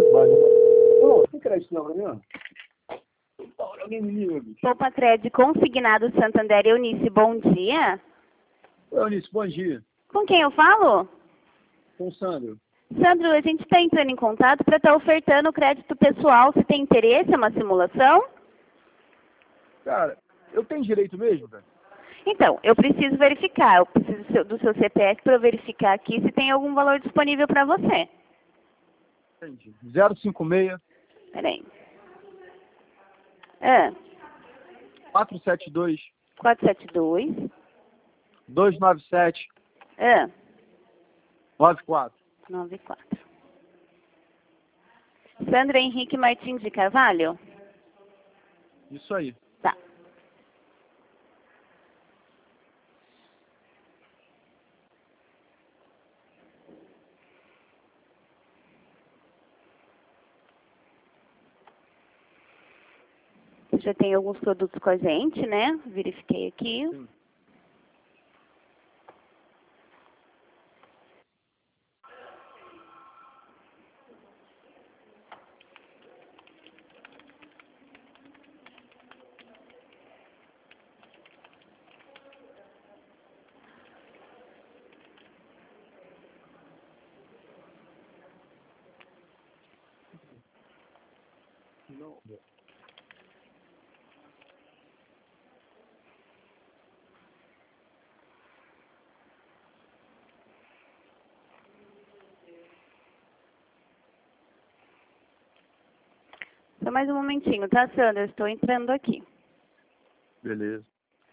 Não, tem crédito não pra mim, ó. Alguém me liga, bicho. Poupa-Cred Consignado Santander, Eunice, bom dia. Oi, Eunice, bom dia. Com quem eu falo? Com o Sandro. Sandro, a gente está entrando em contato para estar ofertando crédito pessoal. Você tem interesse? É uma simulação? Cara, eu tenho direito mesmo, velho? Então, eu preciso verificar. Eu preciso do seu CPF para eu verificar aqui se tem algum valor disponível para você. Entendi. 056 Peraí. 472 472. 297 94. 94. Sandro Henrique Martins de Carvalho? Isso aí. Tá. Já tem alguns produtos com a gente, né? Verifiquei aqui. Sim. Não. Só mais um momentinho, tá, Sandro? Eu estou entrando aqui. Beleza.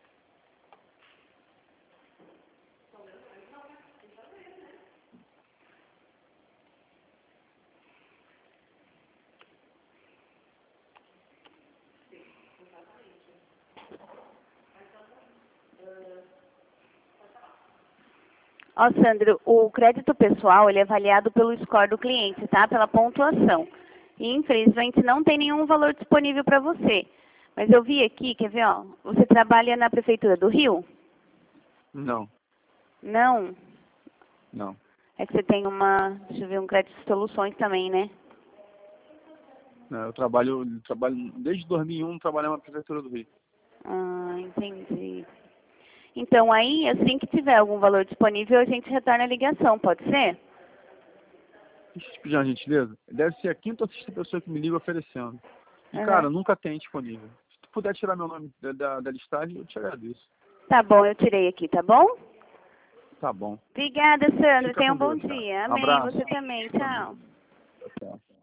Ó, Sandro, o crédito pessoal, ele é avaliado pelo score do cliente, tá? Pela pontuação. E, infelizmente, não tem nenhum valor disponível para você. Mas eu vi aqui, quer ver, ó? Você trabalha na Prefeitura do Rio? Não. Não. Não. É que você tem deixa eu ver, um crédito de soluções também, né? Não, eu trabalho desde 2001, trabalhando na Prefeitura do Rio. Ah, entendi. Então, aí, assim que tiver algum valor disponível, a gente retorna a ligação, pode ser? Deixa eu te pedir uma gentileza. Deve ser a quinta ou sexta pessoa que me liga oferecendo. E, Uhum. cara, nunca tem disponível. Se tu puder tirar meu nome da listagem, eu te agradeço. Tá bom, eu tirei aqui, tá bom? Tá bom. Obrigada, Sandro. Fica Tenha com um bom Deus, cara. dia. Amém. Abraço. Você também. Tchau. Tchau.